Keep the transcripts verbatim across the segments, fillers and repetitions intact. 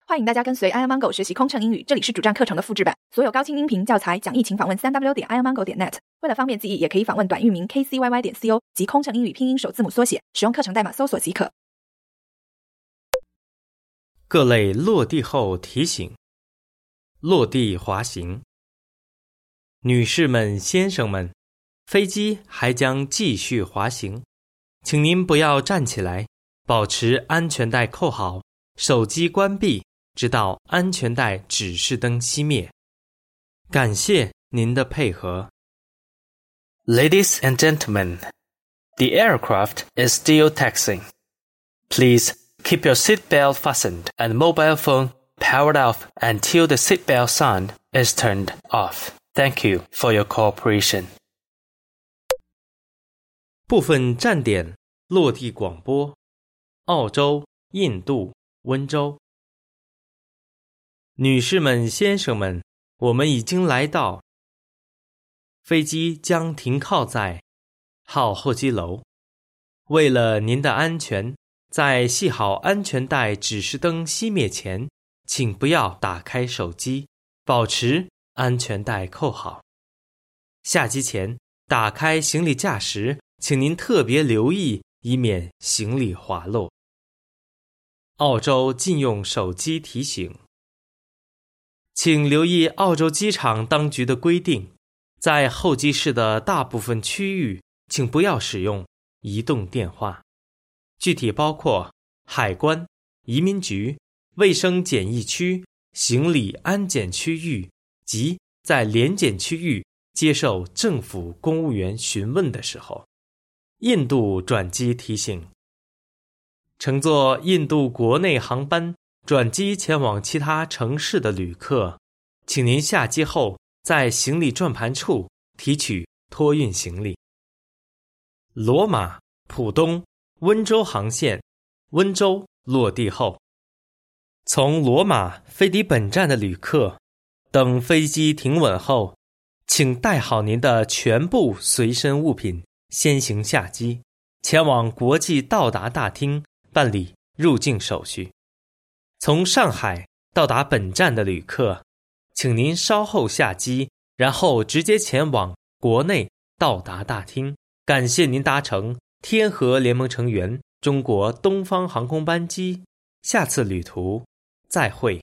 欢迎大家跟随 iomango 学习空乘英语，这里是主站课程的复制版，所有高清音频教材讲义请访问 三 w 点 iomango 点 net。为了方便记忆，也可以访问短域名 k c y y 点 co 及空乘英语拼音首字母缩写，使用课程代码搜索即可。 各类落地后提醒。落地滑行。女士们、先生们，飞机还将继续滑行，请您不要站起来，保持安全带扣好，手机关闭，直到安全带指示灯熄灭。感谢您的配合。 Ladies and gentlemen, the aircraft is still taxiing. Please keep your seatbelt fastened and mobile phone powered off until the seatbelt sign is turned off. Thank you for your cooperation. 部分站点落地广播：澳洲、印度、温州。女士们、先生们，我们已经来到。飞机将停靠在号候机楼。为了您的安全，在系好安全带指示灯熄灭前，请不要打开手机，保持安全带扣好。下机前，打开行李架时，请您特别留意，以免行李滑落。澳洲禁用手机提醒。请留意澳洲机场当局的规定，在候机室的大部分区域，请不要使用移动电话。具体包括海关、移民局、卫生检疫区、行李安检区域及在联检区域接受政府公务员询问的时候。印度转机提醒。乘坐印度国内航班转机前往其他城市的旅客，请您下机后在行李转盘处提取托运行李。罗马、浦东、温州航线，温州落地后，从罗马飞抵本站的旅客，等飞机停稳后，请带好您的全部随身物品，先行下机，前往国际到达大厅办理入境手续。从上海到达本站的旅客，请您稍后下机，然后直接前往国内到达大厅。感谢您搭乘天河联盟成员中国东方航空班机，下次旅途再会。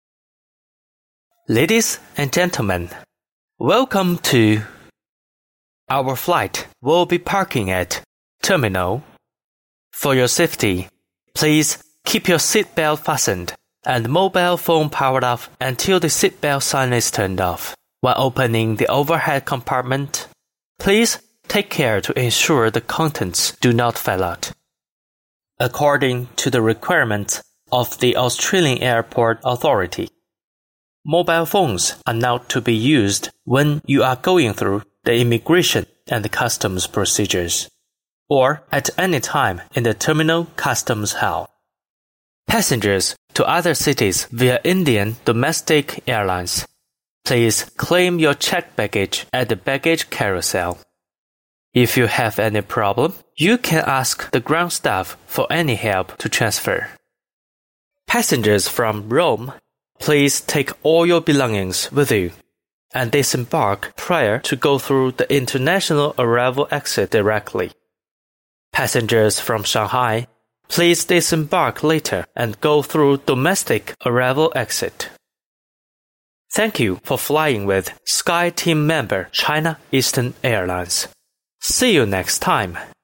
Ladies and gentlemen, welcome to our flight will be parking at terminal. For your safety, please keep your seatbelt fastened and mobile phone powered off until the seatbelt sign is turned off. While opening the overhead compartment, please take care to ensure the contents do not fall out. According to the requirements of the Australian Airport Authority, mobile phones are not to be used when you are going through the immigration and customs procedures, or at any time in the terminal customs hall. Passengers to other cities via Indian domestic airlines, please claim your checked baggage at the baggage carousel. If you have any problem, you can ask the ground staff for any help to transfer. Passengers from Rome, please take all your belongings with you and disembark prior to go through the international arrival exit directly. Passengers from Shanghai, please disembark later and go through domestic arrival exit. Thank you for flying with SkyTeam member China Eastern Airlines. See you next time.